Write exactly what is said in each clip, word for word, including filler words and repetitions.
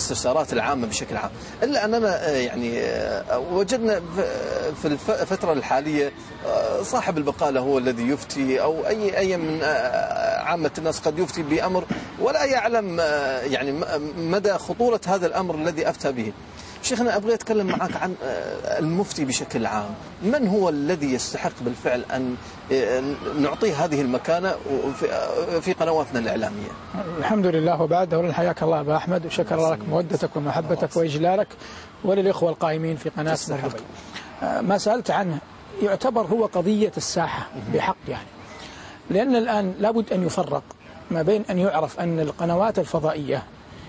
الاستفسارات العامة بشكل عام. إلا أننا يعني وجدنا في الفترة الحالية صاحب البقالة هو الذي يفتي، أو أي أي من عامة الناس قد يفتي بأمر ولا يعلم يعني مدى خطورة هذا الأمر الذي أفتى به. شيخنا أبغى أتكلم معك عن المفتي بشكل عام. من هو الذي يستحق بالفعل أن نعطيه هذه المكانة في قنواتنا الإعلامية؟ الحمد لله. وبعد أولا حياك الله أبا أحمد، وشكر لك مودتك ومحبتك وإجلالك، وللإخوة القائمين في قناة مربك. ما سألت عنه يعتبر هو قضية الساحة بحق، يعني لأن الآن لابد أن يفرق ما بين أن يعرف أن القنوات الفضائية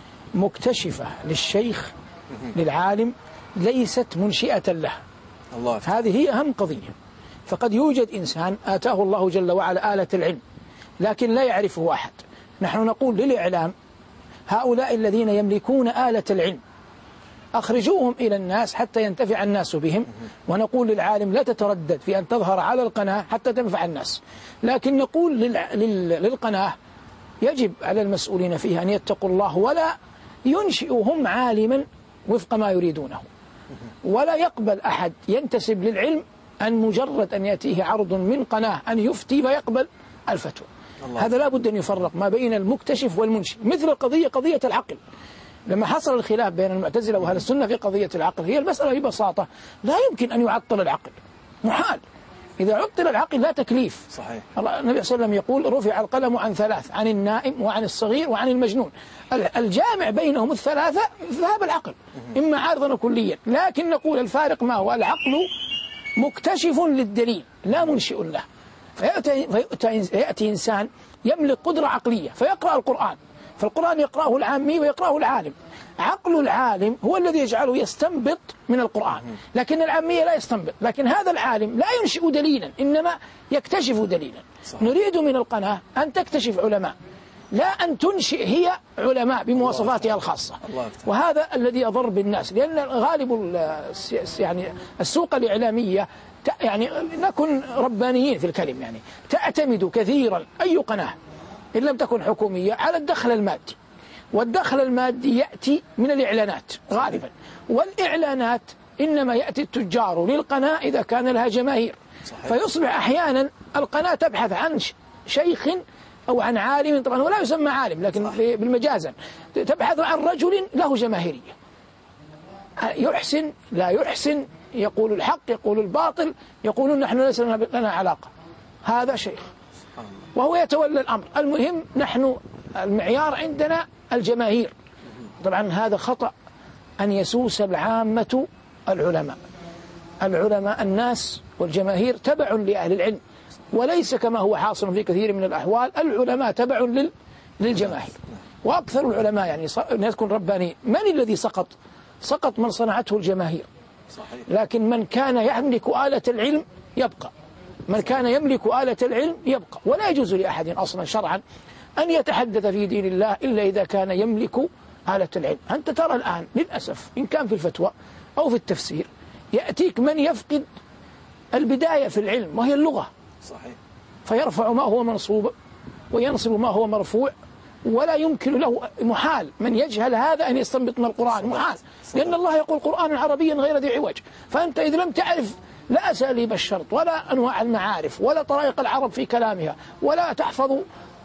مكتشفة للشيخ للعالم ليست منشئة له. الله هذه هي أهم قضية. فقد يوجد إنسان آتاه الله جل وعلا آلة العلم لكن لا يعرفه أحد. نحن نقول للإعلام هؤلاء الذين يملكون آلة العلم أخرجوهم إلى الناس حتى ينتفع الناس بهم، ونقول للعالم لا تتردد في أن تظهر على القناة حتى تنفع الناس. لكن نقول للع... لل... للقناة يجب على المسؤولين فيها أن يتقوا الله ولا ينشئهم عالما وفق ما يريدونه، ولا يقبل أحد ينتسب للعلم أن مجرد أن يأتيه عرض من قناة أن يفتي فيقبل الفتوى. هذا لا بد أن يفرق ما بين المكتشف والمنشئ. مثل القضية قضية العقل، لما حصل الخلاف بين المعتزلة وأهل السنة في قضية العقل، هي المسألة ببساطة لا يمكن أن يعطل العقل، محال. إذا عطل العقل لا تكليف. صحيح. النبي صلى الله عليه وسلم يقول رفع القلم عن ثلاث، عن النائم وعن الصغير وعن المجنون. الجامع بينهم الثلاثة ذهب العقل، إما عارضا كليا. لكن نقول الفارق ما هو؟ العقل مكتشف للدليل لا منشئ له. فيأتي, فيأتي يأتي إنسان يملك قدرة عقلية فيقرأ القرآن، فالقرآن يقرأه العامي ويقرأه العالم. عقل العالم هو الذي يجعله يستنبط من القرآن، لكن العامية لا يستنبط. لكن هذا العالم لا ينشئ دليلا، إنما يكتشف دليلا. صحيح. نريد من القناة أن تكتشف علماء، لا أن تنشئ هي علماء بمواصفاتها الخاصة. وهذا الذي يضر بالناس، لأن غالب يعني السوق الإعلامية يعني نكن ربانيين في الكلم، يعني تعتمد كثيرا أي قناة إن لم تكن حكومية على الدخل المادي، والدخل المادي يأتي من الإعلانات غالبا، والإعلانات إنما يأتي التجار للقناة إذا كان لها جماهير. صحيح. فيصبح أحيانا القناة تبحث عن شيخ أو عن عالم، طبعا هو لا يسمى عالم لكن بالمجازا تبحث عن رجل له جماهيرية، يحسن لا يحسن، يقول الحق يقول الباطل، يقولون نحن ليس لنا علاقة. هذا شيخ وهو يتولى الأمر. المهم نحن المعيار عندنا الجماهير. طبعا هذا خطأ أن يسوس العامة العلماء. العلماء الناس والجماهير تبع لأهل العلم، وليس كما هو حاصل في كثير من الأحوال العلماء تبع لل... للجماهير. وأكثر العلماء يعني نكون رباني. من الذي سقط؟ سقط من صنعته الجماهير. لكن من كان يملك آلة العلم يبقى، من كان يملك آلة العلم يبقى. ولا يجوز لأحد أصلا شرعا أن يتحدث في دين الله إلا إذا كان يملك آلة العلم. أنت ترى الآن للأسف إن كان في الفتوى أو في التفسير يأتيك من يفقد البداية في العلم وهي اللغة. صحيح. فيرفع ما هو منصوب وينصب ما هو مرفوع، ولا يمكن له، محال من يجهل هذا أن يستنبط من القرآن، محال، لأن الله يقول قرآن عربيا غير ذي عوج. فأنت إذا لم تعرف لا أساليب الشرط ولا أنواع المعارف ولا طرائق العرب في كلامها، ولا تحفظ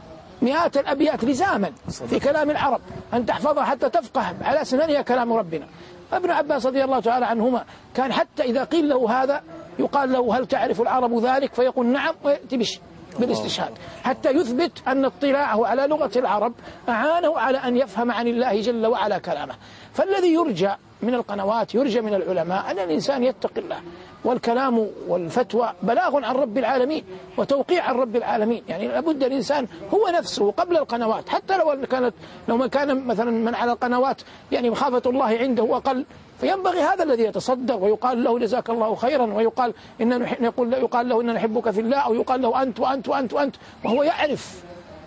مئات الأبيات لزاما في كلام العرب أن تحفظها حتى تفقه على سننها كلام ربنا. ابن عباس رضي الله تعالى عنهما كان حتى إذا قيل له هذا يقال له هل تعرف العرب ذلك؟ فيقول نعم، ويأتي بش بالاستشهاد حتى يثبت أن اطلاعه على لغة العرب أعانه على أن يفهم عن الله جل وعلا كلامه. فالذي يرجى من القنوات يرجى من العلماء أن الإنسان يتقي الله، والكلام والفتوى بلاغ عن رب العالمين وتوقيع عن رب العالمين. يعني لابد الإنسان هو نفسه قبل القنوات، حتى لو كانت لو ما كان مثلا من على القنوات يعني مخافة الله عنده أقل، فينبغي هذا الذي يتصدر ويقال له جزاك الله خيرا، ويقال إن يقول يقال له إن نحبك في الله، أو يقال له أنت وأنت وأنت وأنت وهو يعرف.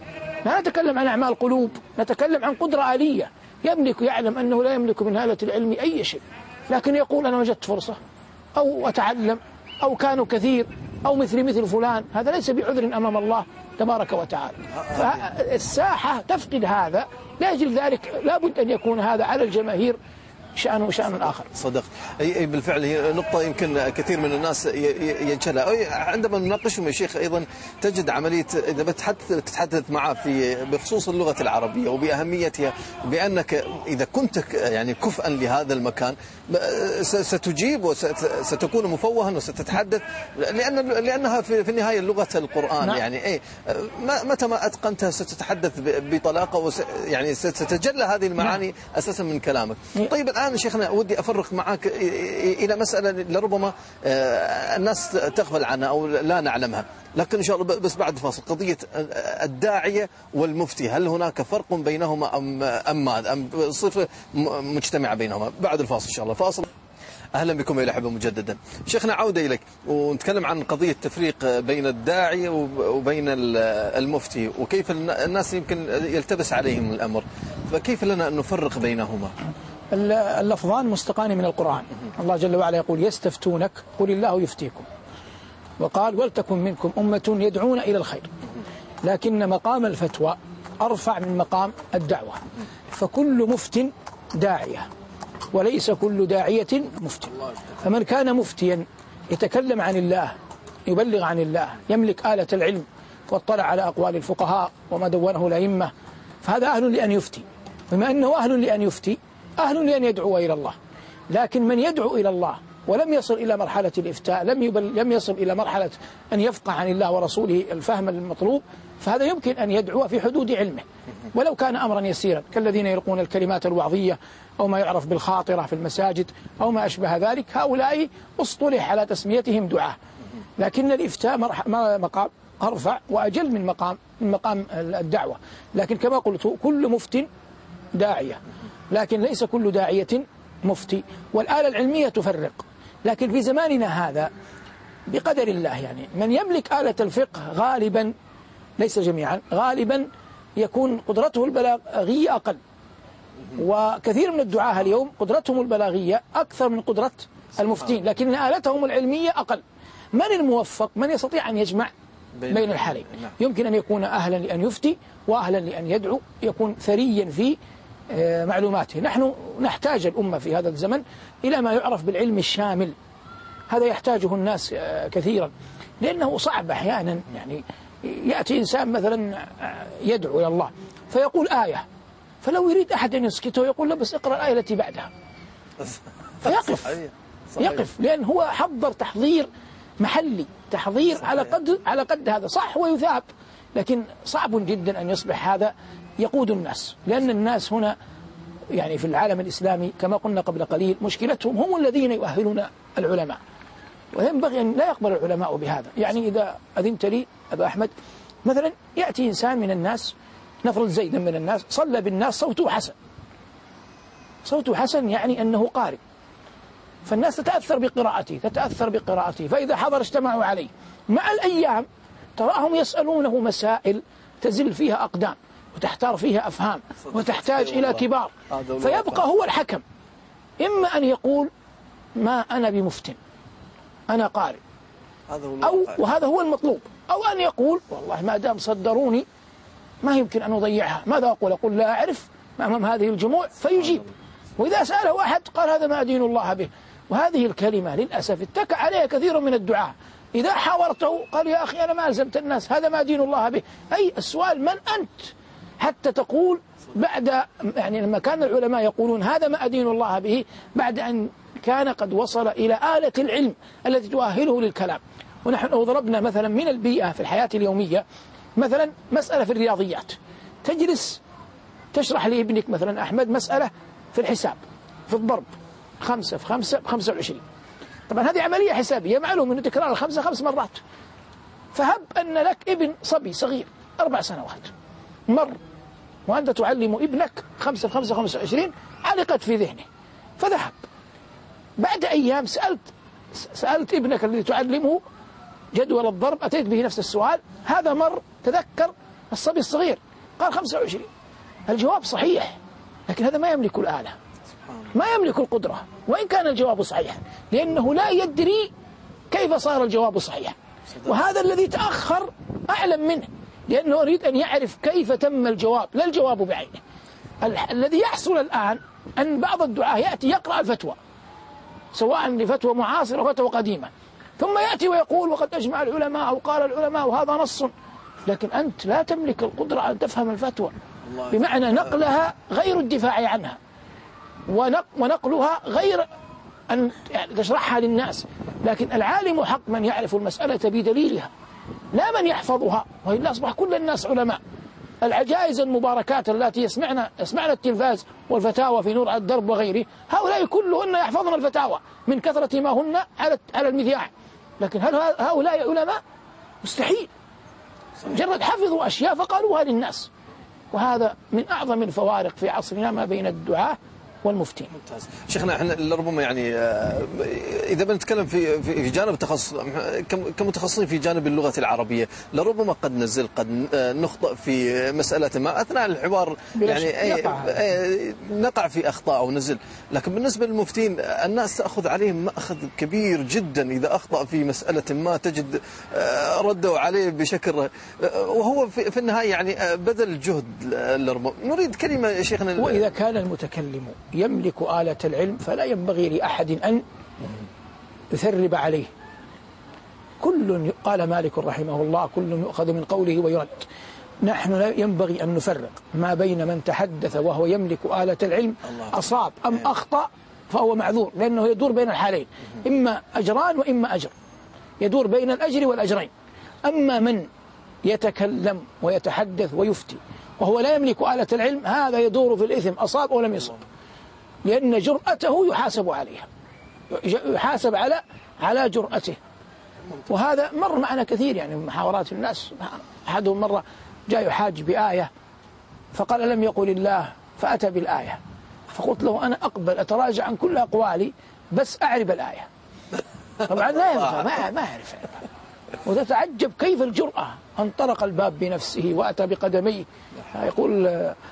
لا نتكلم عن أعمال قلوب، نتكلم عن قدرة آلية. يملك يعلم أنه لا يملك من هالة العلم أي شيء، لكن يقول أنا وجدت فرصة أو أتعلم أو كانوا كثير أو مثل مثل فلان. هذا ليس بعذر أمام الله تبارك وتعالى. فالساحة تفقد هذا لأجل ذلك لابد أن يكون هذا على الجماهير شأنه شأن آخر. صدقت. أي بالفعل هي نقطة يمكن كثير من الناس يجهلها. عندما نناقشهم يا شيخ أيضا تجد عملية إذا بتحدث تتحدث معه في بخصوص اللغة العربية وبأهميتها، بأنك إذا كنت يعني كفءا لهذا المكان ستجيب وستكون مفوها وستتحدث، لأن لأنها في النهاية لغة القرآن. نعم. يعني إيه متى ما أتقنتها ستتحدث بطلاقة وس يعني ستتجلى هذه المعاني. نعم. أساسا من كلامك. طيب الآن شيخنا ودي أفرق معك إلى مسألة لربما الناس تغفل عنها أو لا نعلمها، لكن إن شاء الله بس بعد فاصل. قضية الداعية والمفتي، هل هناك فرق بينهما أم أم ماذا أم صفة مجتمعة بينهما؟ بعد الفاصل إن شاء الله. فاصل. أهلا بكم يا الأحبة مجددا. شيخنا عودة إليك ونتكلم عن قضية التفريق بين الداعية وبين المفتي، وكيف الناس يمكن يلتبس عليهم الأمر، فكيف لنا أن نفرق بينهما؟ اللفظان مستقان من القرآن. الله جل وعلا يقول يستفتونك قل الله يفتيكم، وقال ولتكن منكم أمة يدعون إلى الخير، لكن مقام الفتوى أرفع من مقام الدعوة، فكل مفت داعية وليس كل داعية مفت. فمن كان مفتيا يتكلم عن الله، يبلغ عن الله، يملك آلة العلم واطلع على أقوال الفقهاء وما دونه الأئمة، فهذا أهل لأن يفتي. بما أنه أهل لأن يفتي أهل لأن يدعو إلى الله. لكن من يدعو إلى الله ولم يصل إلى مرحلة الإفتاء، لم يبل لم يصل إلى مرحلة أن يفقه عن الله ورسوله الفهم المطلوب، فهذا يمكن أن يدعو في حدود علمه ولو كان أمرا يسيرا، كالذين يلقون الكلمات الوعظية أو ما يعرف بالخاطرة في المساجد أو ما أشبه ذلك. هؤلاء اصطلح على تسميتهم دعاة، لكن الإفتاء مقام أرفع وأجل من مقام من مقام الدعوة. لكن كما قلت كل مفت داعية، لكن ليس كل داعية مفتي. والآلة العلمية تفرق، لكن في زماننا هذا بقدر الله يعني من يملك آلة الفقه غالبا، ليس جميعا، غالبا يكون قدرته البلاغية أقل، وكثير من الدعاة اليوم قدرتهم البلاغية أكثر من قدرة المفتين، لكن آلتهم العلمية أقل. من الموفق؟ من يستطيع أن يجمع بين الحالين. يمكن أن يكون أهلا لأن يفتي وأهلا لأن يدعو، يكون ثريا في معلوماته. نحن نحتاج الأمة في هذا الزمن إلى ما يعرف بالعلم الشامل، هذا يحتاجه الناس كثيرا، لأنه صعب أحيانا يعني يأتي إنسان مثلا يدعو إلى الله فيقول آية، فلو يريد أحد أن يسكته يقول له بس اقرأ الآية التي بعدها، فيقف صحيح. صحيح. يقف، لأن هو حضر تحضير محلي، تحضير صحيح. على قد على قد هذا صح ويثاب، لكن صعب جدا أن يصبح هذا يقود الناس، لأن الناس هنا يعني في العالم الإسلامي كما قلنا قبل قليل مشكلتهم هم الذين يؤهلون العلماء، وينبغي أن لا يقبل العلماء بهذا. يعني إذا أذنت لي أبا أحمد، مثلا يأتي إنسان من الناس، نفرض زيدا من الناس، صلى بالناس صوته حسن، صوته حسن يعني أنه قارئ، فالناس تتأثر بقراءته تتأثر بقراءته فإذا حضر اجتمعوا عليه. مع الأيام تراهم يسألونه مسائل تزل فيها أقدام وتحتار فيها أفهام وتحتاج إلى كبار، فيبقى هو الحكم، إما أن يقول ما أنا بمفتن أنا قارئ، أو وهذا هو المطلوب، أو أن يقول والله ما دام صدروني ما يمكن أن أضيعها، ماذا أقول؟ أقول لا أعرف أمام هذه الجموع، فيجيب. وإذا سأله أحد قال هذا ما أدين الله به. وهذه الكلمة للأسف اتكى عليها كثير من الدعاة، إذا حاورته قال يا أخي أنا ما ألزمت الناس، هذا ما أدين الله به. أي السؤال من أنت حتى تقول بعد، يعني لما كان العلماء يقولون هذا ما أدين الله به بعد أن كان قد وصل إلى آلة العلم التي تؤهله للكلام. ونحن لو ضربنا مثلا من البيئة في الحياة اليومية، مثلا مسألة في الرياضيات، تجلس تشرح لابنك مثلا أحمد مسألة في الحساب في الضرب، خمسة في خمسة بخمسة وعشرين، طبعا هذه عملية حسابية معلوم أنه تكرار الخمسة خمس مرات، فهب أن لك ابن صبي صغير أربع سنوات مر وأنت تعلم ابنك خمسة في خمسة خمسة وعشرين، علقت في ذهنه فذهب. بعد أيام سألت سألت ابنك الذي تعلمه جدول الضرب، أتيت به نفس السؤال، هذا مر تذكر الصبي الصغير قال خمسة وعشرين. الجواب صحيح، لكن هذا ما يملك الآلة، ما يملك القدرة، وإن كان الجواب صحيحا، لأنه لا يدري كيف صار الجواب صحيحا. وهذا الذي تأخر أعلم منه، لأنه يريد أن يعرف كيف تم الجواب لا الجواب بعينه. الذي يحصل الآن أن بعض الدعاة يأتي يقرأ الفتوى، سواء لفتوى معاصرة أو فتوى قديمة، ثم يأتي ويقول وقد أجمع العلماء أو قال العلماء وهذا نص، لكن أنت لا تملك القدرة أن تفهم الفتوى، بمعنى نقلها غير الدفاع عنها، ونقلها غير أن تشرحها للناس. لكن العالم حق من يعرف المسألة بدليلها، لا من يحفظها، وإلا أصبح كل الناس علماء. العجائز المباركات التي يسمعنا يسمعنا التلفاز والفتاوى في نور على الدرب وغيره، هؤلاء كلهن يحفظن الفتاوى من كثرة ما هن على على المذياع، لكن هل هؤلاء علماء؟ مستحيل. مجرد حفظوا أشياء فقالوها للناس. وهذا من أعظم الفوارق في عصرنا ما بين الدعاة والمفتين. ممتاز. شيخنا احنا لربما يعني اذا بنتكلم في في جانب التخصص كمتخصصين في جانب اللغه العربيه، لربما قد نزل قد نخطئ في مساله ما اثناء الحوار، يعني نقع. نقع في اخطاء او نزل، لكن بالنسبه للمفتين الناس تاخذ عليهم ماخذ كبير جدا، اذا اخطا في مساله ما تجد ردوا عليه بشكل، وهو في النهايه يعني بذل الجهد. نريد كلمه شيخنا. واذا كان المتكلم يملك آلة العلم فلا ينبغي لأحد أن يثرب عليه. كل قال مالك رحمه الله كل يؤخذ من قوله ويرد. نحن لا ينبغي أن نفرق ما بين من تحدث وهو يملك آلة العلم أصاب أم أخطأ فهو معذور، لأنه يدور بين الحالين، إما أجران وإما أجر، يدور بين الأجر والأجرين. أما من يتكلم ويتحدث ويفتي وهو لا يملك آلة العلم، هذا يدور في الإثم أصاب أو لم يصب، لأن جرأته يحاسب عليها، يحاسب على على جرأته. وهذا مر معنا كثير يعني من محاورات الناس. أحدهم مرة جاء يحاج بآية فقال لم يقل الله، فأتى بالآية، فقلت له أنا أقبل أتراجع عن كل أقوالي بس أعرب الآية. طبعا لا ينفع، ما ما أعرف. وتتعجب كيف الجرأة، انطلق الباب بنفسه وأتى بقدميه. يقول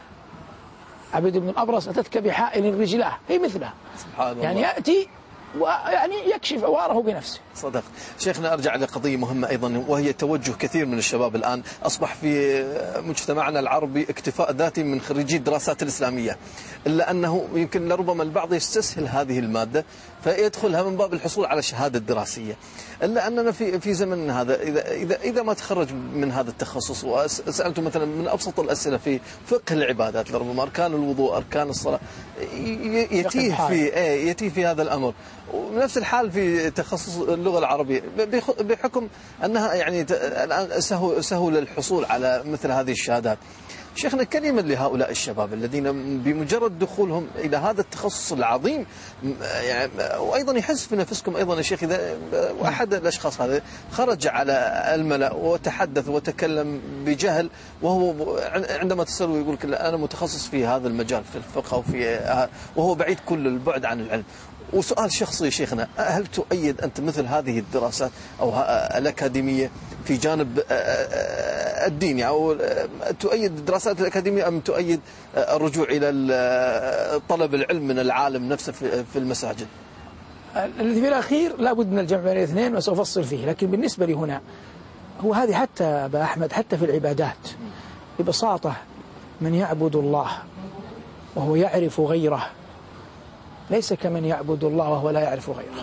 عبد بن الأبرص أتتك بحائل رجلاه، هي مثلها، سبحان الله. يعني يأتي ويعني يكشف عواره بنفسه. صدق. شيخنا أرجع لقضية مهمة أيضا، وهي توجه كثير من الشباب الآن. أصبح في مجتمعنا العربي اكتفاء ذاتي من خريجي الدراسات الإسلامية، إلا أنه يمكن لربما البعض يستسهل هذه المادة فيدخلها من باب الحصول على شهادة دراسية، إلا أننا في في زمن هذا إذا إذا إذا ما تخرج من هذا التخصص وسألته مثلا من أبسط الأسئلة في فقه العبادات، لربما أركان الوضوء أركان الصلاة، يتيه في يتيه في هذا الأمر. ونفس الحال في تخصص اللغة العربية بحكم أنها يعني الآن سهل الحصول على مثل هذه الشهادات. شيخنا كلمة لهؤلاء الشباب الذين بمجرد دخولهم إلى هذا التخصص العظيم يعني، وأيضا يحس في نفسكم أيضا يا شيخ، إذا أحد الأشخاص هذا خرج على الملأ وتحدث وتكلم بجهل، وهو عندما تسأله يقول لك أنا متخصص في هذا المجال في الفقه وفي، وهو بعيد كل البعد عن العلم. وسؤال شخصي يا شيخنا، هل تؤيد أنت مثل هذه الدراسات أو الأكاديمية في جانب الديني، أو تؤيد الدراسات الأكاديمية أم تؤيد الرجوع إلى طلب العلم من العالم نفسه في المساجد؟ الذي في الأخير لا بد من الجمع بين الاثنين وسوف أفصل فيه. لكن بالنسبة لي هنا هو هذه حتى أبا أحمد حتى في العبادات ببساطة، من يعبد الله وهو يعرف غيره ليس كمن يعبد الله وهو لا يعرف غيره.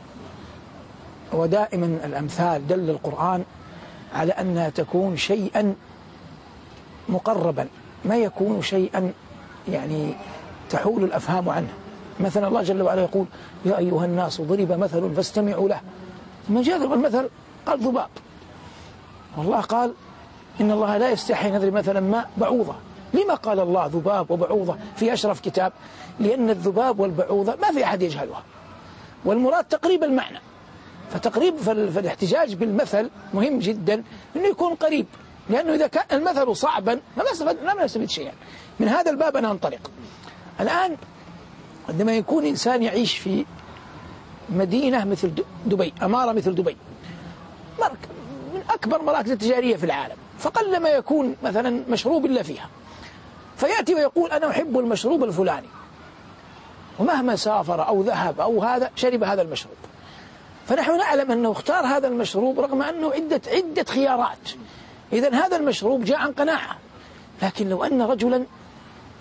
ودائما الأمثال دل القرآن على أنها تكون شيئا مقربا، ما يكون شيئا يعني تحول الأفهام عنه. مثلا الله جل وعلا يقول يا أيها الناس ضرب مثل فاستمعوا له، ثم جاء ذلك المثل قال ذباب، والله قال إن الله لا يستحي أن يضرب مثلا ما بعوضة. لما قال الله ذباب وبعوضة في أشرف كتاب؟ لأن الذباب والبعوضة ما في أحد يجهلها، والمراد تقريب المعنى. فتقريب فالاحتجاج بالمثل مهم جدا أنه يكون قريب، لأنه إذا كان المثل صعبا ما لا نستفيد شيئا. من هذا الباب أنا أنطلق. الآن عندما يكون إنسان يعيش في مدينة مثل دبي، أمارة مثل دبي، من أكبر مراكز التجارية في العالم، فقلما يكون مثلا مشروب إلا فيها، فيأتي ويقول أنا أحب المشروب الفلاني، ومهما سافر أو ذهب أو هذا شرب هذا المشروب. فنحن نعلم أنه اختار هذا المشروب رغم أنه عدة عدة خيارات، إذن هذا المشروب جاء عن قناعة. لكن لو أن رجلا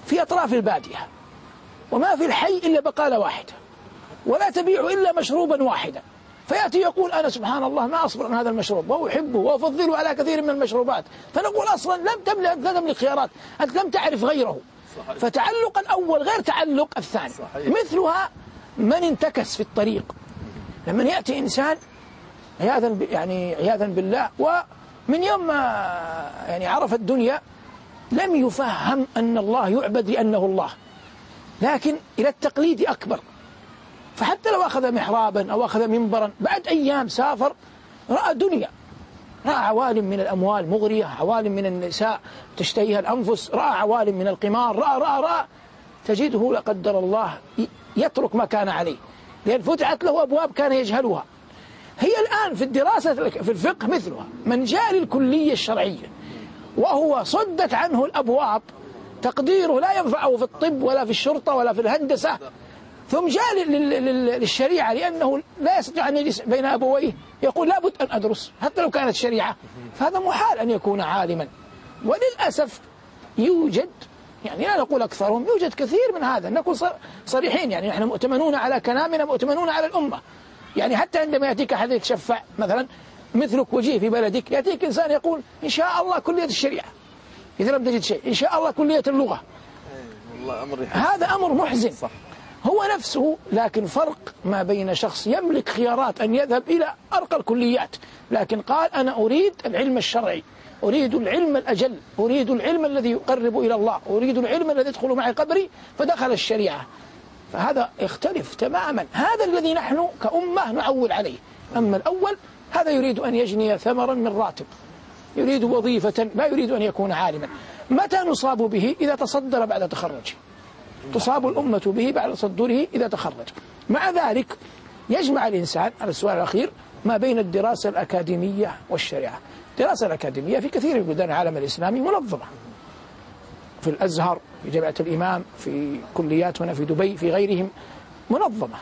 في أطراف البادية، وما في الحي إلا بقالة واحدة، ولا تبيع إلا مشروبا واحدا، فيأتي يقول أنا سبحان الله ما أصبر عن هذا المشروب وأحبه وأفضله على كثير من المشروبات، فنقول أصلا لم تملك لا تملك خيارات، أنت لم تعرف غيره. صحيح. فتعلق الأول غير تعلق الثاني. صحيح. مثلها من انتكس في الطريق، لما يأتي إنسان عياذا يعني عياذا بالله، ومن يوم ما يعني عرف الدنيا لم يفهم أن الله يعبد لأنه الله، لكن إلى التقليد أكبر، فحتى لو أخذ محرابا أو أخذ منبرا بعد أيام سافر رأى دنيا، رأى عوالم من الأموال مغرية، عوالم من النساء تشتهيها الأنفس، رأى عوالم من القمار، رأى رأى رأى تجده لا قدر الله يترك ما كان عليه، لأن فتحت له أبواب كان يجهلها. هي الآن في الدراسة في الفقه مثلها، من جاء للكلية الشرعية وهو صدت عنه الأبواب، تقديره لا ينفعه في الطب ولا في الشرطة ولا في الهندسة، ثم جاء للشريعة لأنه لا يستطيع أن يجلس بين أبويه، يقول لابد أن أدرس حتى لو كانت شريعة، فهذا محال أن يكون عالما. وللأسف يوجد، يعني لا نقول أكثرهم، يوجد كثير من هذا، نكون صريحين، يعني نحن مؤتمنون على كلامنا، مؤتمنون على الأمة. يعني حتى عندما يأتيك أحد يتشفع مثلا مثلك وجيه في بلدك، يأتيك إنسان يقول إن شاء الله كلية الشريعة، إذا لم تجد شيء إن شاء الله كلية اللغة. هذا أمر محزن. صح. هو نفسه، لكن فرق ما بين شخص يملك خيارات أن يذهب إلى أرقى الكليات، لكن قال أنا أريد العلم الشرعي، أريد العلم الأجل، أريد العلم الذي يقرب إلى الله، أريد العلم الذي يدخل معي قبري، فدخل الشريعة، فهذا يختلف تماما. هذا الذي نحن كأمة نعول عليه. أما الأول هذا يريد أن يجني ثمرا من راتب، يريد وظيفة، لا يريد أن يكون عالما. متى نصاب به؟ إذا تصدر بعد تخرجه، تصاب الأمة به بعد تصدره إذا تخرج. مع ذلك يجمع الإنسان على السؤال الأخير ما بين الدراسة الأكاديمية والشريعة. الدراسة الأكاديمية في كثير من بلدان العالم الإسلامي منظمة، في الأزهر، في جامعة الإمام، في كليات هنا في دبي، في غيرهم منظمة،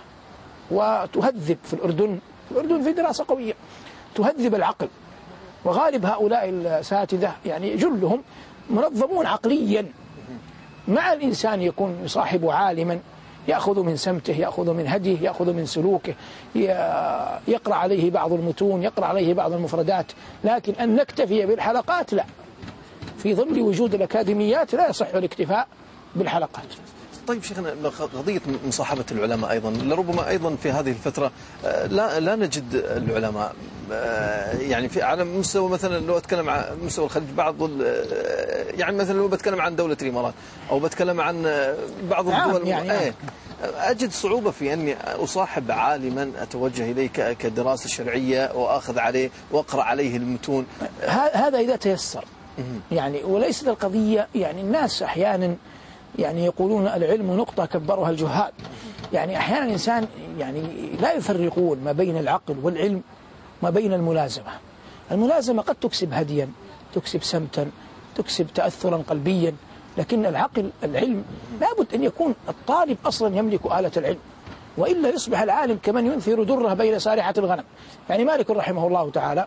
وتهذب. في الأردن في الأردن في دراسة قوية تهذب العقل، وغالب هؤلاء الأساتذة يعني جلهم منظمون عقليا. مع الإنسان يكون يصاحب عالما يأخذ من سمته، يأخذ من هديه، يأخذ من سلوكه، يقرأ عليه بعض المتون، يقرأ عليه بعض المفردات، لكن أن نكتفي بالحلقات لا، في ظل وجود الأكاديميات لا يصح الاكتفاء بالحلقات. طيب شيخنا، قضية مصاحبة العلماء أيضا، لربما أيضا في هذه الفترة لا لا نجد العلماء، يعني في على مستوى مثلا لو أتكلم عن مستوى الخليج، بعض يعني مثلا لو بتكلم عن دولة الإمارات أو بتكلم عن بعض الدول يعني ايه أجد صعوبة في أني أصاحب عالما أتوجه إليه كدراسة شرعية وأخذ عليه وأقرأ عليه المتون. هذا إذا تيسر يعني، وليست القضية يعني الناس أحيانا يعني يقولون العلم نقطة كبرها الجهال، يعني أحيانا الإنسان يعني لا يفرقون ما بين العقل والعلم، ما بين الملازمة. الملازمة قد تكسب هديا، تكسب سمتا، تكسب تأثرا قلبيا، لكن العقل العلم لابد أن يكون الطالب أصلا يملك آلة العلم، وإلا يصبح العالم كمن ينثر دره بين سارحة الغنم. يعني مالك رحمه الله تعالى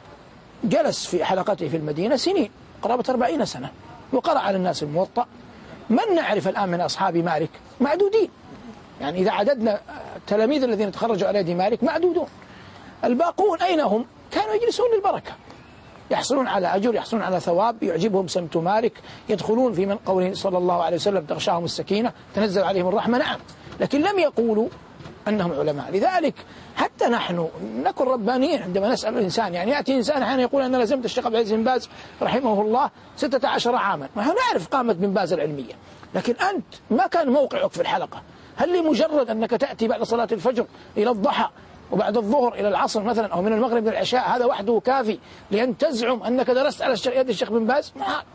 جلس في حلقته في المدينة سنين، قرابة أربعين سنة، وقرأ على الناس الموطأ. من نعرف الآن من أصحاب مالك؟ معدودين، يعني إذا عددنا التلاميذ الذين تخرجوا على يد مالك معدودون. الباقون أين هم؟ كانوا يجلسون للبركة، يحصلون على أجر، يحصلون على ثواب، يعجبهم سمت مالك، يدخلون في من قوله صلى الله عليه وسلم تغشاهم السكينة تنزل عليهم الرحمة. نعم، لكن لم يقولوا أنهم علماء. لذلك حتى نحن نكون ربانيين عندما نسأل الإنسان. يعني يأتي إنسان أحيانا يقول أنا لزمت الشيخ عبد العزيز بن باز رحمه الله ستة عشر عاما، نحن نعرف قامة بن باز العلمية، لكن أنت ما كان موقعك في الحلقة. هل لمجرد أنك تأتي بعد صلاة الفجر إلى الضحى وبعد الظهر إلى العصر مثلا أو من المغرب إلى العشاء هذا وحده كافي لأن تزعم أنك درست على يد الشيخ بن باز؟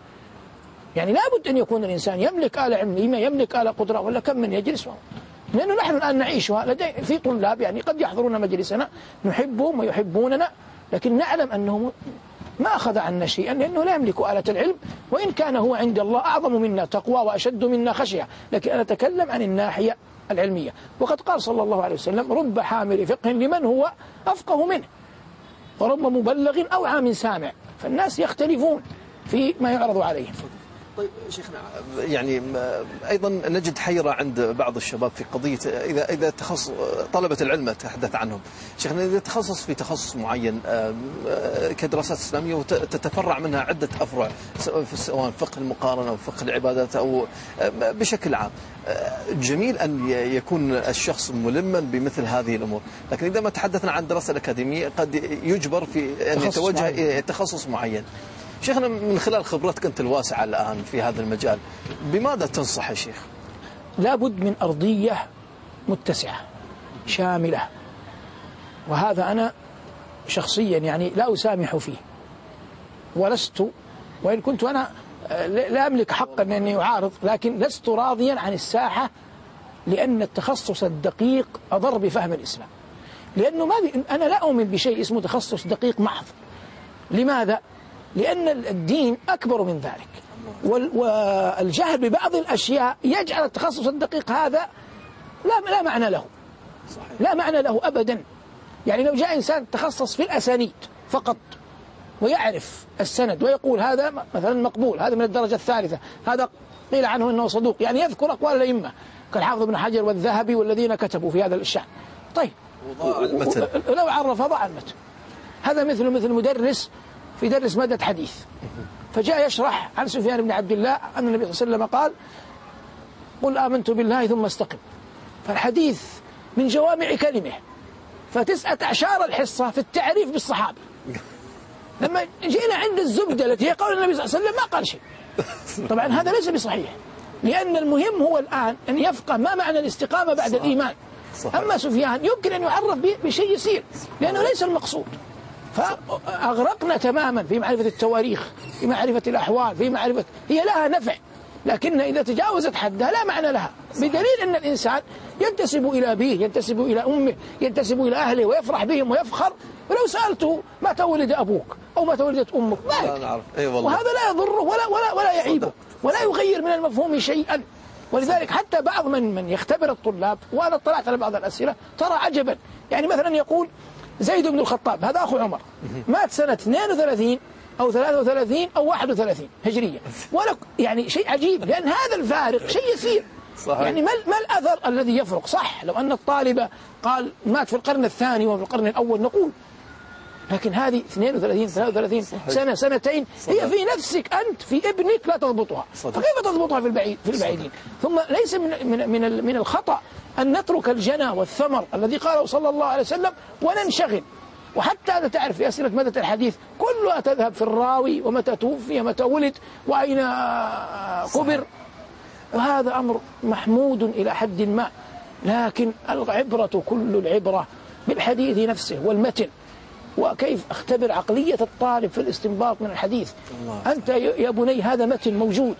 يعني لابد أن يكون الإنسان يملك آلة علمية، يملك آلة قدرة، ولا كم من يجلس. لأنه نحن الآن نعيشها لدي في طلاب يعني قد يحضرون مجلسنا نحبهم ويحبوننا، لكن نعلم أنه ما أخذ عنا شيئا لأنه لا يملك آلة العلم، وإن كان هو عند الله أعظم منا تقوى وأشد منا خشية، لكن أنا أتكلم عن الناحية العلمية. وقد قال صلى الله عليه وسلم رب حامل فقه لمن هو أفقه منه، ورب مبلغ أوعى من سامع. فالناس يختلفون في ما يعرض عليهم. طيب شيخنا، يعني أيضا نجد حيرة عند بعض الشباب في قضية إذا إذا تخصص طلبة العلم أتحدث عنهم شيخنا، إذا تخصص في تخصص معين كدراسات إسلامية وتتفرع منها عدة أفرع سواء فقه المقارنة أو فقه العبادات أو بشكل عام، جميل أن يكون الشخص ملما بمثل هذه الأمور، لكن إذا ما تحدثنا عن الدراسة الأكاديمية قد يجبر في أن يتوجه تخصص معين. شيخنا، من خلال خبرتك أنت الواسعة الآن في هذا المجال، بماذا تنصح يا شيخ؟ لابد من أرضية متسعة شاملة، وهذا أنا شخصيا يعني لا أسامح فيه، ولست وإن كنت أنا لا أملك حقا أني أعارض، لكن لست راضيا عن الساحة، لأن التخصص الدقيق أضر بفهم الإسلام، لأنه ما أنا لا أؤمن بشيء اسمه تخصص دقيق محض. لماذا؟ لأن الدين أكبر من ذلك، والجهل ببعض الأشياء يجعل التخصص الدقيق هذا لا لا معنى له، لا معنى له أبدا. يعني لو جاء إنسان تخصص في الأسانيد فقط ويعرف السند ويقول هذا مثلا مقبول، هذا من الدرجة الثالثة، هذا قيل عنه إنه صدوق، يعني يذكر أقوال الأئمة كالحافظ ابن حجر والذهبي والذين كتبوا في هذا الشأن، طيب لو عرف ضاع المتن. هذا مثل مثل مدرس في درس مادة حديث، فجاء يشرح عن سفيان بن عبد الله أن النبي صلى الله عليه وسلم قال قل آمنت بالله ثم استقم، فالحديث من جوامع كلمه، فتسعة أعشار الحصة في التعريف بالصحابة. لما جئنا عند الزبدة التي هي قول النبي صلى الله عليه وسلم ما قال شيء. طبعا هذا ليس بصحيح، لأن المهم هو الآن أن يفقه ما معنى الاستقامة بعد الإيمان. أما سفيان يمكن أن يعرف بشيء يسير، لأنه ليس المقصود. فأغرقنا تماما في معرفة التواريخ، في معرفة الأحوال، في معرفة هي لها نفع، لكن إذا تجاوزت حدها لا معنى لها، بدليل أن الإنسان ينتسب إلى أبيه، ينتسب إلى أمه، ينتسب إلى أهله ويفرح بهم ويفخر، ولو سألته متى ولد أبوك أو متى ولدت أمك ما يدري، وهذا لا يضره ولا, ولا, ولا يعيبه ولا يغير من المفهوم شيئا. ولذلك حتى بعض من من يختبر الطلاب، وأنا اطلعت على بعض الأسئلة ترى عجبا، يعني مثلا يقول زيد بن الخطاب هذا أخو عمر مات سنة اثنين وثلاثين أو ثلاثة وثلاثين أو واحد وثلاثين هجرية، ولا يعني شيء عجيب، لأن هذا الفارق شيء يسير. صحيح. يعني ما ما الأثر الذي يفرق؟ صح لو أن الطالب قال مات في القرن الثاني وفي القرن الأول نقول، لكن هذه اثنين وثلاثين ثلاثة وثلاثين صحيح. سنة سنتين صحيح. هي في نفسك أنت في ابنك لا تضبطها، صحيح. فكيف تضبطها في البعيد في البعيدين؟ ثم ليس من من من, من الخطأ أن نترك الجنى والثمر الذي قاله صلى الله عليه وسلم وننشغل. وحتى هذا تعرف في أسئلة مادة الحديث كلها تذهب في الراوي ومتى توفي متى ولد وأين قبر، وهذا أمر محمود إلى حد ما، لكن العبرة كل العبرة بالحديث نفسه والمتن، وكيف اختبر عقلية الطالب في الاستنباط من الحديث. أنت يا بني هذا متن موجود،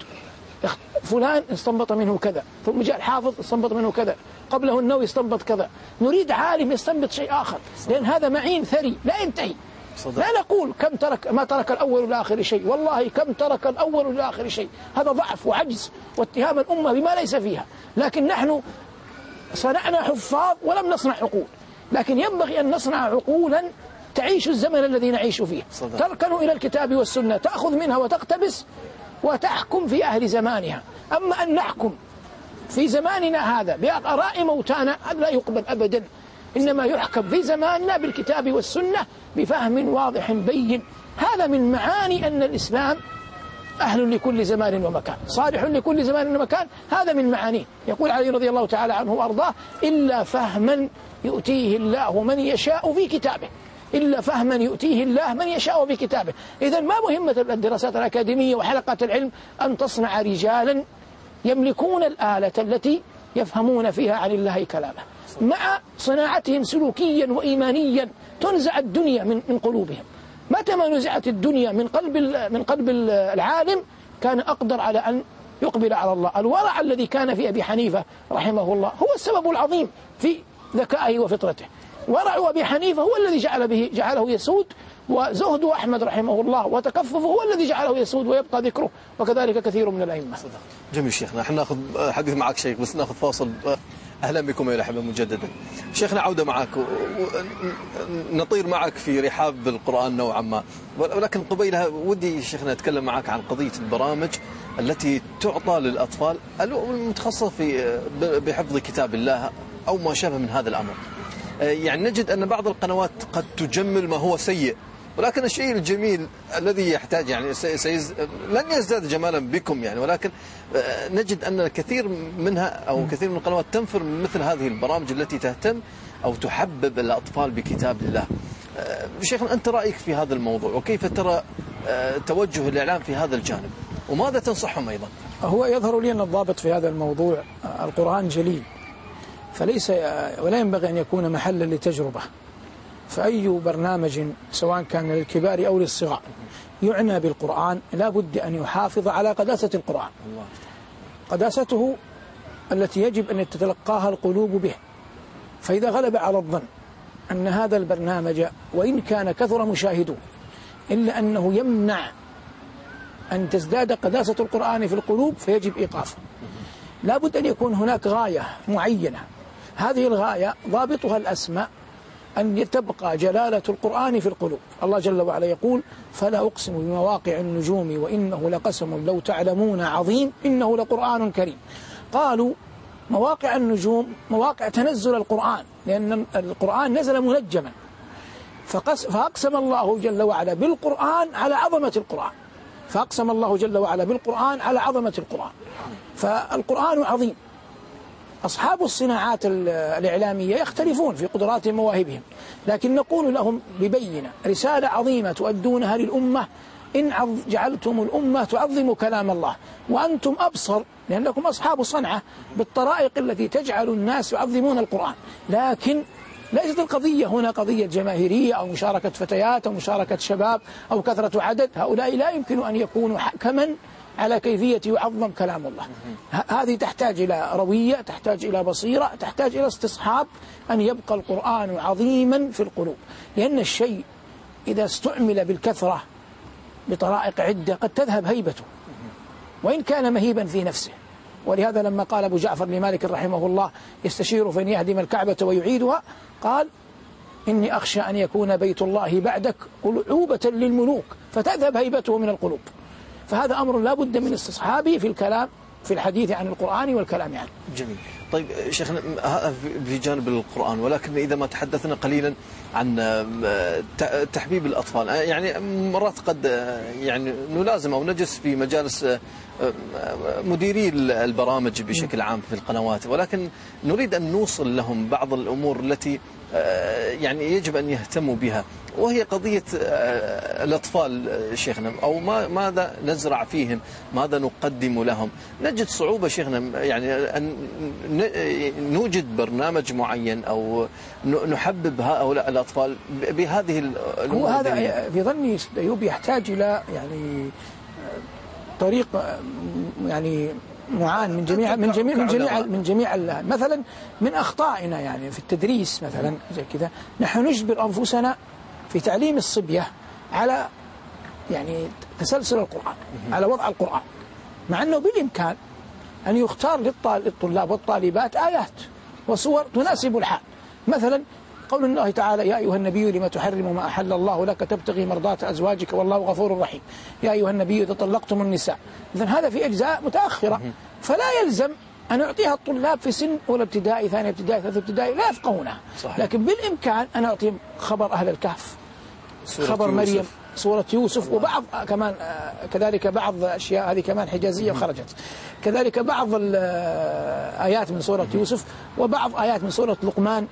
فلان استنبط منه كذا، ثم جاء الحافظ استنبط منه كذا، قبله النووي استنبط كذا، نريد عالم يستنبط شيء آخر، لأن هذا معين ثري لا ينتهي. لا نقول كم ترك ما ترك الأول لآخر شيء، والله كم ترك الأول لآخر شيء، هذا ضعف وعجز واتهام الأمة بما ليس فيها. لكن نحن صنعنا حفاظ ولم نصنع عقول، لكن ينبغي أن نصنع عقولا تعيش الزمن الذي نعيش فيه، تركن إلى الكتاب والسنة، تأخذ منها وتقتبس وتحكم في أهل زمانها. أما أن نحكم في زماننا هذا بآراء موتانا هذا لا يقبل أبدا، إنما يحكم في زماننا بالكتاب والسنة بفهم واضح بين. هذا من معاني أن الإسلام أهل لكل زمان ومكان، صالح لكل زمان ومكان، هذا من معانيه. يقول علي رضي الله تعالى عنه وأرضاه إلا فهما يؤتيه الله من يشاء في كتابه، إلا فهما يؤتيه الله من يشاء في كتابه. إذن ما مهمة الدراسات الأكاديمية وحلقات العلم أن تصنع رجالا يملكون الآلة التي يفهمون فيها عن الله كلامه، مع صناعتهم سلوكيا وإيمانيا تنزع الدنيا من من قلوبهم. متى ما نزعت الدنيا من قلب من قلب العالم كان أقدر على أن يقبل على الله. الورع الذي كان في أبي حنيفة رحمه الله هو السبب العظيم في ذكائه وفطرته. ورع أبي حنيفة هو الذي جعل به جعله يسود، وزهد أحمد رحمه الله وتكففه هو الذي جعله يسود ويبقى ذكره، وكذلك كثير من الأئمة. جميل شيخنا، احنا ناخذ حديث معك شيخ بس ناخذ فاصل. أهلا بكم يا الأحبة مجددا. شيخنا عودة معك، نطير معك في رحاب القرآن نوعا ما، ولكن قبيلها ودي شيخنا أتكلم معك عن قضية البرامج التي تعطى للأطفال المتخصصة في بحفظ كتاب الله أو ما شابه من هذا الأمر. يعني نجد أن بعض القنوات قد تجمل ما هو سيء، ولكن الشيء الجميل الذي يحتاج يعني سيز... لن يزداد جمالا بكم يعني، ولكن نجد أن كثير منها أو كثير من القنوات تنفر من مثل هذه البرامج التي تهتم أو تحبب الأطفال بكتاب الله. شيخنا، أنت رأيك في هذا الموضوع، وكيف ترى توجه الإعلام في هذا الجانب، وماذا تنصحهم أيضا؟ هو يظهر لي أن الضابط في هذا الموضوع القرآن جليل، فليس ولا ينبغي أن يكون محلا لتجربة. فأي برنامج سواء كان للكبار أو للصغار يعنى بالقرآن لا بد أن يحافظ على قداسة القرآن، قداسته التي يجب أن تتلقاها القلوب به. فإذا غلب على الظن أن هذا البرنامج وإن كان كثر مشاهدوه إلا أنه يمنع أن تزداد قداسة القرآن في القلوب فيجب إيقافه. لا بد أن يكون هناك غاية معينة، هذه الغاية ضابطها الأسمى أن تبقى جلالة القرآن في القلوب. الله جل وعلا يقول: فلا أقسم بمواقع النجوم وإنه لقسم لو تعلمون عظيم إنه لقرآن كريم. قالوا مواقع النجوم مواقع تنزل القرآن، لأن القرآن نزل منجما، فأقسم الله جل وعلا بالقرآن على عظمة القرآن فأقسم الله جل وعلا بالقرآن على عظمة القرآن. فالقرآن عظيم. أصحاب الصناعات الإعلامية يختلفون في قدراتهم ومواهبهم، لكن نقول لهم ببينة رسالة عظيمة تؤدونها للأمة: إن جعلتم الأمة تعظم كلام الله وأنتم أبصر، لأنكم أصحاب صنعة بالطرائق التي تجعل الناس يعظمون القرآن. لكن ليست القضية هنا قضية جماهيرية أو مشاركة فتيات أو مشاركة شباب أو كثرة عدد، هؤلاء لا يمكن أن يكونوا حكما على كيفية يعظم كلام الله. هذه تحتاج إلى روية، تحتاج إلى بصيرة، تحتاج إلى استصحاب أن يبقى القرآن عظيما في القلوب، لأن الشيء إذا استعمل بالكثرة بطرائق عدة قد تذهب هيبته وإن كان مهيبا في نفسه. ولهذا لما قال أبو جعفر لمالك رحمه الله يستشير فإن يهدم الكعبة ويعيدها، قال: إني أخشى أن يكون بيت الله بعدك ألعوبة للملوك فتذهب هيبته من القلوب. فهذا أمر لا بد من استصحابه في الكلام في الحديث عن القرآن والكلام عنه. جميل. طيب شيخنا، هذا في جانب القرآن، ولكن إذا ما تحدثنا قليلا عن تحبيب الأطفال، يعني مرات قد يعني نلازم أو نجلس في مجالس مديري البرامج بشكل عام في القنوات، ولكن نريد أن نوصل لهم بعض الأمور التي يعني يجب أن يهتموا بها، وهي قضية الأطفال شيخنا، أو ما ماذا نزرع فيهم، ماذا نقدم لهم. نجد صعوبة شيخنا يعني أن نوجد برنامج معين أو نحبب هؤلاء الأطفال بهذه الأمور. هو هذا في ظني أيوب يحتاج إلى يعني طريق يعني معان من جميع من جميع من جميع من جميع مثلا من أخطائنا يعني في التدريس مثلا زي كذا، نحن نجبر أنفسنا في تعليم الصبية على يعني تسلسل القرآن، على وضع القرآن، مع أنه بالإمكان أن يختار للطلاب والطالبات آيات وصور تناسب الحال. مثلا قول الله تعالى: يا أيها النبي لما تحرم ما أحل الله لك تبتغي مرضات أزواجك والله غفور رحيم. يا أيها النبي إذا طلقتم النساء. إذن هذا في أجزاء متأخرة، فلا يلزم أن يعطيها الطلاب في سن أولى ابتدائي ثاني ابتدائي ثالث ابتدائي لا يفقهونها. صحيح. لكن بالإمكان أن أعطيهم خبر أهل الكهف، خبر يوسف. مريم، سورة يوسف، الله. وبعض كمان كذلك بعض أشياء هذه كمان حجازية وخرجت، كذلك بعض الآيات من سورة يوسف وبعض آيات من سورة لقمان،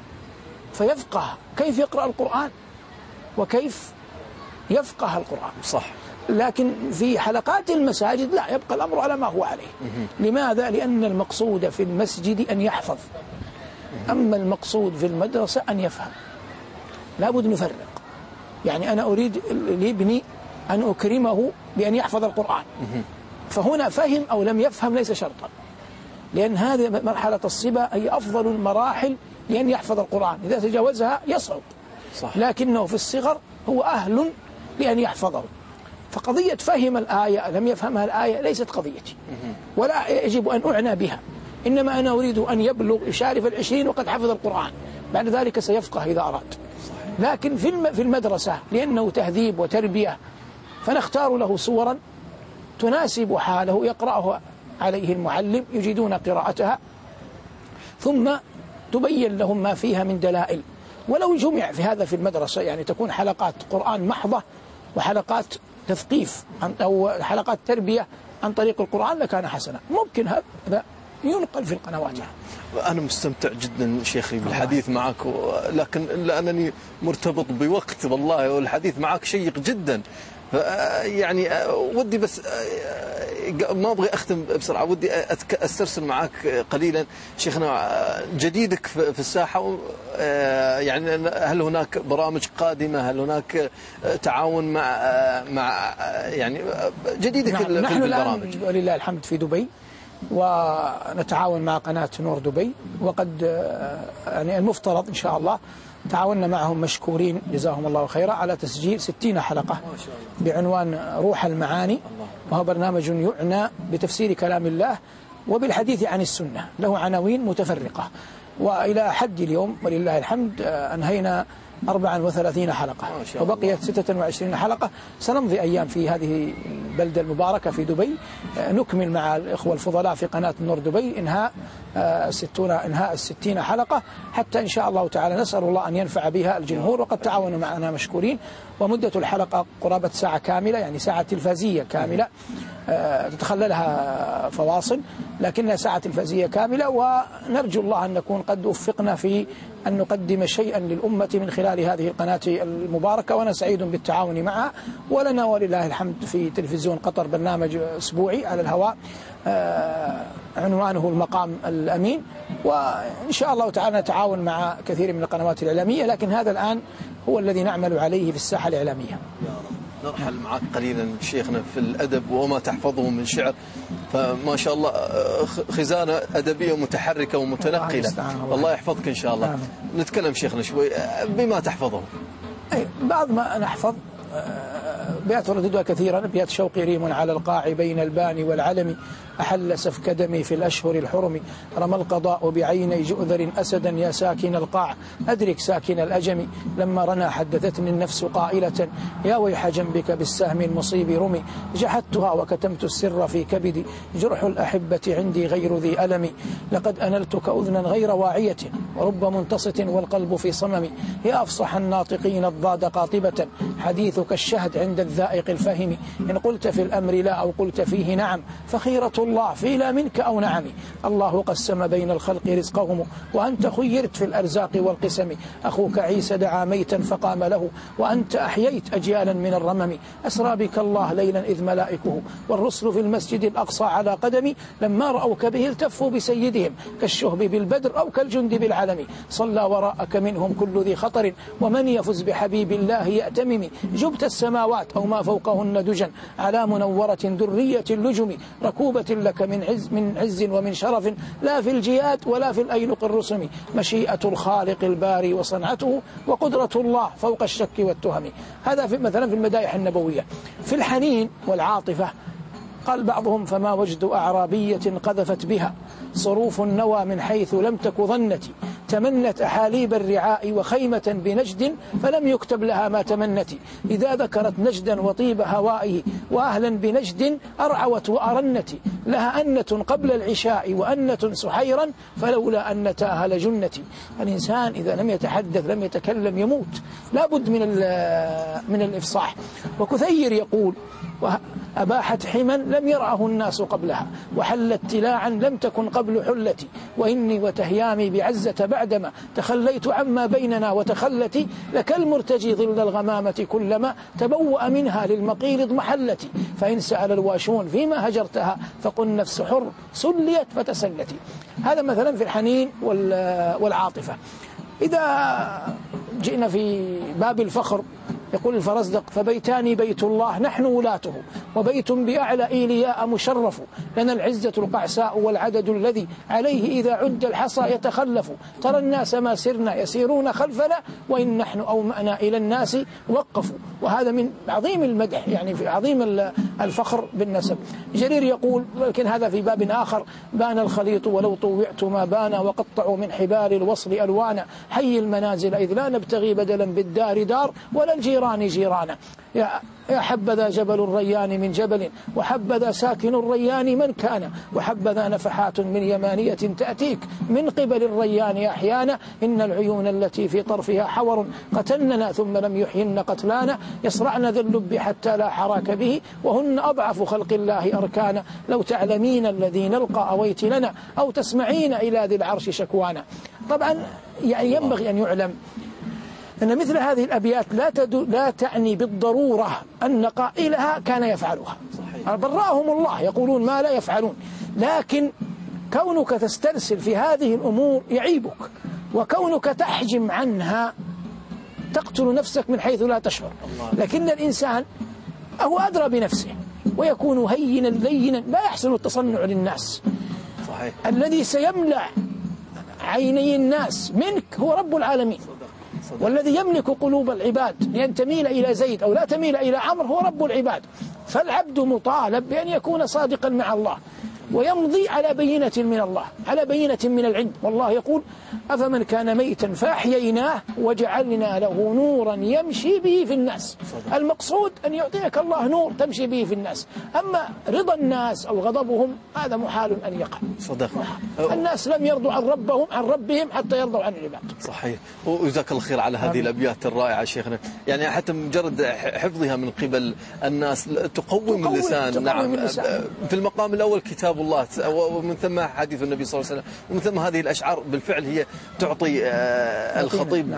فيفقه كيف يقرأ القرآن وكيف يفقه القرآن. صح. لكن في حلقات المساجد لا، يبقى الأمر على ما هو عليه. لماذا؟ لأن المقصود في المسجد أن يحفظ، أما المقصود في المدرسة أن يفهم. لابد نفرق. يعني أنا أريد لابني أن أكرمه بأن يحفظ القرآن، فهنا فهم أو لم يفهم ليس شرطا، لأن هذه مرحلة الصبا هي أفضل المراحل لأن يحفظ القرآن، إذا تجاوزها يصعب. صح. لكنه في الصغر هو أهل لأن يحفظه. فقضية فهم الآية لم يفهمها الآية ليست قضيتي، ولا يجب أن أعنى بها، إنما أنا أريد أن يبلغ يشارف العشرين وقد حفظ القرآن، بعد ذلك سيفقه إذا أراد. لكن في في المدرسة لأنه تهذيب وتربية، فنختار له صورا تناسب حاله يقرأه عليه المعلم، يجيدون قراءتها، ثم تبين لهم ما فيها من دلائل. ولو جمع في هذا في المدرسة، يعني تكون حلقات قرآن محضة وحلقات تثقيف أو حلقات تربية عن طريق القرآن لكان حسنا. ممكن هذا ينقل في القنوات. أنا مستمتع جدا شيخي بالحديث معك، لكن لأنني مرتبط بوقت والله، والحديث معك شيق جدا. يعني ودي بس ما أبغى أختم بسرعة، ودي أسترسل معك قليلا شيخنا. جديدك في الساحة، يعني هل هناك برامج قادمة؟ هل هناك تعاون مع مع يعني جديدك نعم. في نحن البرامج؟ الآن ولله الحمد في دبي، ونتعاون مع قناة نور دبي، وقد يعني المفترض إن شاء الله تعاوننا معهم مشكورين جزاهم الله خيرا على تسجيل ستين حلقة بعنوان روح المعاني، وهو برنامج يعنى بتفسير كلام الله وبالحديث عن السنة، له عناوين متفرقة. وإلى حد اليوم ولله الحمد أنهينا أربعة وثلاثين حلقة وبقيت ستة وعشرين حلقة. سنمضي أيام في هذه البلدة المباركة في دبي، نكمل مع الإخوة الفضلاء في قناة نور دبي إنهاء ستون إنهاء الستين حلقة، حتى إن شاء الله تعالى نسأل الله أن ينفع بها الجمهور. وقد تعاونوا معنا مشكورين. ومدة الحلقة قرابة ساعة كاملة، يعني ساعة تلفزية كاملة تتخللها فواصل، لكنها ساعة تلفزية كاملة. ونرجو الله أن نكون قد وفقنا في أن نقدم شيئا للأمة من خلال هذه القناة المباركة، وأنا سعيد بالتعاون معها. ولنا ولله الحمد في تلفزيون قطر برنامج أسبوعي على الهواء عنوانه المقام الأمين، وإن شاء الله تعالى نتعاون مع كثير من القنوات الإعلامية، لكن هذا الآن هو الذي نعمل عليه في الساحة الإعلامية. نرحل معك قليلا شيخنا في الأدب وما تحفظه من شعر، فما شاء الله خزانة أدبية متحركة ومتنقلة. الله يحفظك إن شاء الله. آمين. نتكلم شيخنا شوي بما تحفظه. أي بعض ما نحفظ بيات رددها كثيرا. بيات شوقي ريم على القاع بين البان والعلم، أحل سفك دمي في الأشهر الحرم، رمى القضاء بعيني جؤذر أسدا يا ساكن القاع أدرك ساكن الأجم، لما رنا حدثتني النفس قائلة يا ويح جنبك بالسهم المصيب رمي، جحدتها وكتمت السر في كبدي، جرح الأحبة عندي غير ذي ألم، لقد أنلتك أذنا غير واعية ورب منتصت والقلب في صمم، يا أفصح الناطقين الضاد قاطبة حديثك الشهد عند الذائق الفهم، إن قلت في الأمر لا أو قلت فيه نعم فخيرة الله في لا منك أو نعمي، الله قسم بين الخلق رزقهم وأنت خيرت في الأرزاق والقسم، أخوك عيسى دعا ميتا فقام له وأنت أحييت أجيالا من الرمم، أسرى بك الله ليلا إذ ملائكه والرسل في المسجد الأقصى على قدمي، لما رأوك به التفوا بسيدهم كالشهب بالبدر أو كالجند بالعلم، صلى وراءك منهم كل ذي خطر ومن يفز بحبيب الله يأتمم، جبت السماوات أو ما فوقهن دجا على منورة درية اللجم، ركوبة لك من عز من عز ومن شرف لا في الجياد ولا في الأينق الرسم، مشيئة الخالق الباري وصنعته وقدرة الله فوق الشك والتهم. هذا في مثلا في المدائح النبوية. في الحنين والعاطفة قال بعضهم فما وجد أعرابية قذفت بها صروف النوى من حيث لم تك ظنتي، تمنت أحاليب الرعاء وخيمة بنجد فلم يكتب لها ما تمنتي، إذا ذكرت نجدا وطيب هوائه وأهلا بنجد أرعوت وأرنتي، لها أنة قبل العشاء وأنة سحيرا فلولا أن تاهل جنتي. الإنسان إذا لم يتحدث لم يتكلم يموت، لا بد من من الإفصاح. وكثير يقول أباحت حما لم يرعه الناس قبلها وحلت تلاعا لم تكن قبل حلتي، وإني وتهيامي بعزة بعدما تخليت عما بيننا وتخلتي، لك المرتجي ظل الغمامة كلما تبوأ منها للمقيل اضمحلتي، فإن سأل الواشون فيما هجرتها فقل نفس حر سليت فتسلتي. هذا مثلا في الحنين والعاطفة. إذا جئنا في باب الفخر يقول الفرزدق فبيتان بيت الله نحن ولاته وبيت بأعلى إيلياء مشرف، لنا العزة القعساء والعدد الذي عليه إذا عد الحصى يتخلف، ترى الناس ما سرنا يسيرون خلفنا وإن نحن أومأنا إلى الناس وقفوا. وهذا من عظيم المدح، يعني في عظيم الفخر بالنسب. جرير يقول لكن هذا في باب آخر بان الخليط ولو طوعت ما بان وقطعوا من حبال الوصل ألوانا، حي المنازل إذ لا نبتغي بدلا بالدار دار ولا الجيران جيرانا. يا يا حبذا جبل الريان من جبل، وحبذا ساكن الريان من كان، وحبذا نفحات من يمانية تأتيك من قبل الريان أحيانا، إن العيون التي في طرفها حور قتلننا ثم لم يحيين قتلانا، يصرعن ذا اللب حتى لا حراك به، وهن أضعف خلق الله أركانا، لو تعلمين الذي نلقى أويت لنا، أو تسمعين إلى ذي العرش شكوانا. طبعا يعني ينبغي أن يعلم أن مثل هذه الأبيات لا, لا تعني بالضرورة أن قائلها كان يفعلها، برأهم الله يقولون ما لا يفعلون، لكن كونك تسترسل في هذه الأمور يعيبك، وكونك تحجم عنها تقتل نفسك من حيث لا تشعر. لكن الإنسان هو أدرى بنفسه ويكون هينا لينا، لا يحسن التصنع للناس. صحيح. الذي سيملأ عيني الناس منك هو رب العالمين، والذي يملك قلوب العباد لأن تميل إلى زيد أو لا تميل إلى عمرو هو رب العباد. فالعبد مطالب بأن يكون صادقا مع الله ويمضي على بينة من الله، على بينة من العلم. والله يقول أفمن كان ميتا فأحييناه وجعلنا له نورا يمشي به في الناس. المقصود أن يعطيك الله نور تمشي به في الناس، أما رضا الناس أو غضبهم هذا محال أن يقع. صدق. الناس لم يرضوا عن ربهم عن ربهم حتى يرضوا عن العباد. صحيح. وجزاك الله خير على هذه الأبيات الرائعة شيخنا، يعني حتى مجرد حفظها من قبل الناس تقوم اللسان. تقوم نعم اللسان. في المقام الأول كتاب الله، ومن ثم حديث النبي صلى الله عليه وسلم، ومن ثم هذه الأشعار بالفعل هي تعطي الخطيب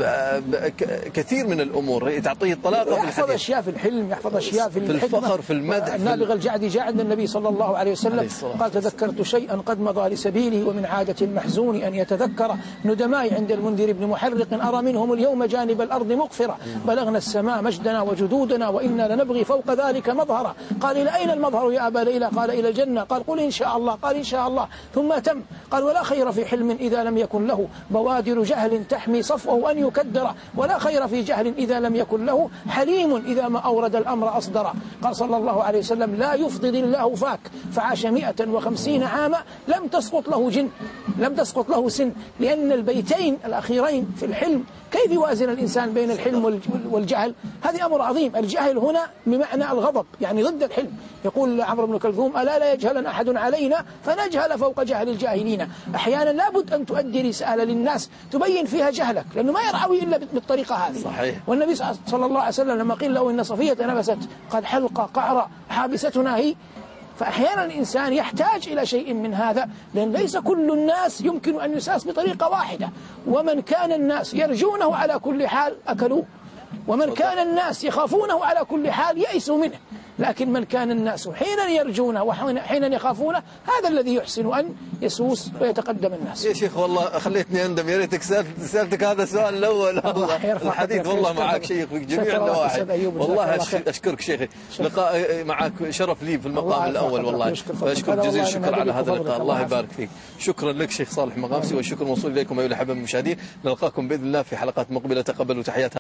كثير من الأمور، تعطيه الطلاقة في يحفظ أشياء في الحلم، يحفظ أشياء في, في الفخر، في المدح. النابغة الجعدي جاء عند النبي صلى الله عليه وسلم قال تذكرت شيئا قد مضى لسبيله، ومن عادة المحزون أن يتذكر ندماء عند المنذر بن محرق، أرى منهم اليوم جانب الأرض مغفرة، بلغنا السماء مجدنا وجدودنا وإنا لنبغي فوق ذلك مظهرا. قال إلى أين المظهر يا أبا ليلى؟ قال إلى الجنة. قال قل إن شاء الله. قال إن شاء الله. ثم تم. قال ولا خير في حلم إذا لم يكن له بوادر جهل تحمي صفوه أن يكدر، ولا خير في جهل إذا لم يكن له حليم إذا ما أورد الأمر أصدر. قال صلى الله عليه وسلم لا يفضل الله فاك فعاش مئة وخمسين عاما لم تسقط له جن، لم تسقط له سن، لأن البيتين الأخيرين في الحلم كيف يوازن الإنسان بين الحلم والجهل؟ هذا أمر عظيم. الجهل هنا بمعنى الغضب، يعني ضد الحلم. يقول عمرو بن كلثوم ألا لا يجهل أحد علينا فنجهل فوق جهل الجاهلين. أحيانا لابد أن تؤدي رسالة للناس تبين فيها جهلك، لأنه ما يرعوي إلا بالطريقة هذه. صحيح. والنبي صلى الله عليه وسلم لما قيل له إن صفية نبست قد حلقة قعرة حابستنا هي، فأحيانا الإنسان يحتاج إلى شيء من هذا، لأن ليس كل الناس يمكن أن يساس بطريقة واحدة. ومن كان الناس يرجونه على كل حال أكلوه، ومن كان الناس يخافونه على كل حال يئسوا منه. لكن من كان الناس حينا يرجونه وحينا يخافونه هذا الذي يحسن أن يسوس ويتقدم الناس. يا شيخ والله خليتني أندم، يا ريتك سألتك هذا السؤال الأول. الحديث والله معك شيخ في جميع النواحي. والله أشكرك شيخي، لقاء معك شرف لي في المقام الأول. والله أشكر جزيل الشكر على هذا اللقاء، الله يبارك فيك. شكرا لك شيخ صالح مغامسي، والشكر موصول إليكم أيها الأحبة المشاهدين. نلقاكم بإذن الله في حلقات مقبلة. تقبلوا تحيات